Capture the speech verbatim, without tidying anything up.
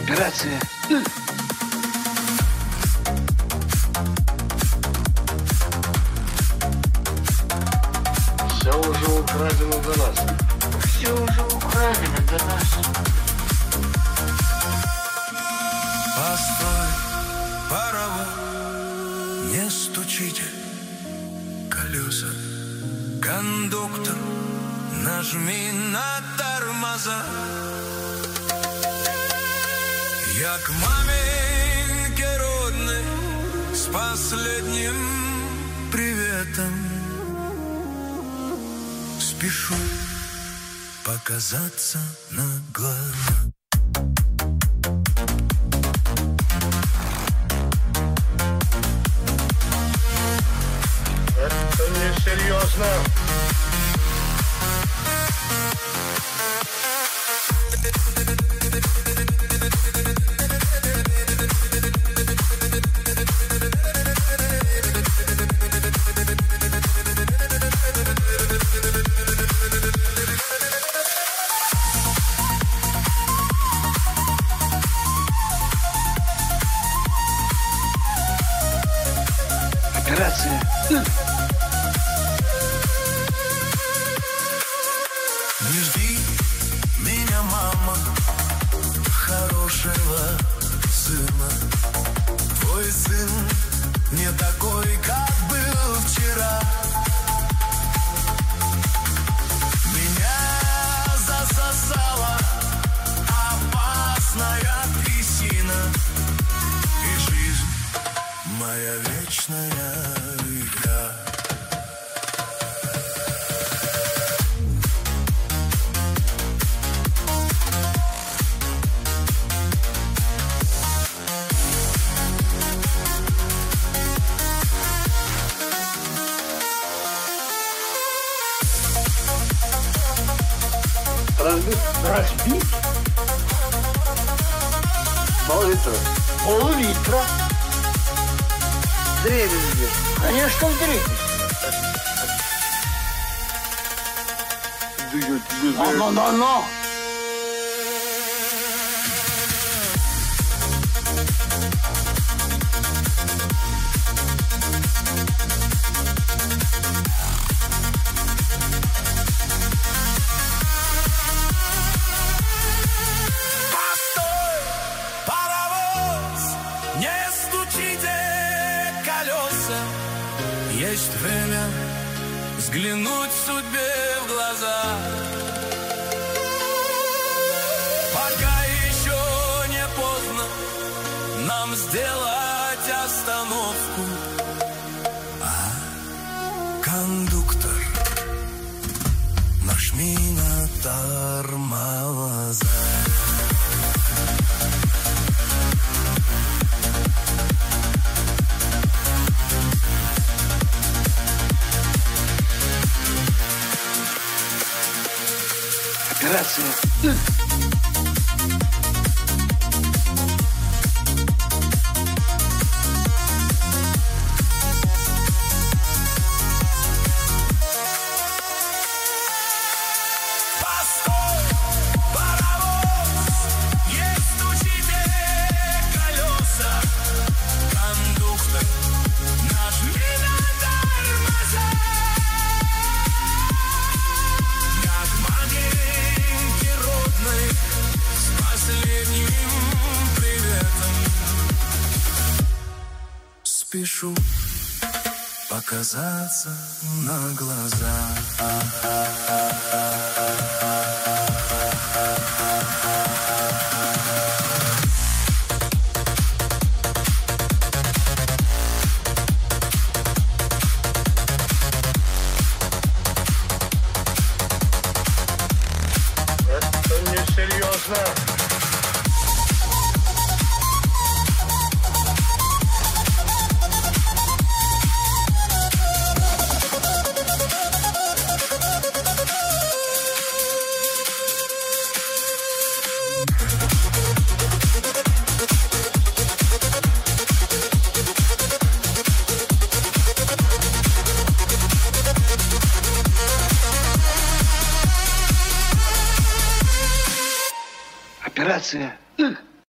Операция. Все уже украдено до нас. Все уже украдено до нас. Постой, паровоз, не стучите колеса. Кондуктор, нажми на тормоза. Я к маменьке родной с последним приветом спешу показаться на глаза. Это несерьезно. Операция. Не жди меня, мама, хорошего сына. Твой сын не такой, как был вчера. Меня засосала опасная трясина, и жизнь моя вечная игра. Разбить? Разбить? Пол-литра. Пол-литра. Дребезги. Конечно, в древности. Но-но-но-но. Постой, паровоз, не стучите колеса. Есть время взглянуть судьбе в глаза. Пока еще не поздно нам сделать остановку. А, кондуктор, нажми на тормоза. Операция. Постой, паровоз, не стучите колеса. Кондуктор, нажми на тормоза. Я к маменьке родной с последним приветом спешу показаться на глаза. Это несерьезно. Операция.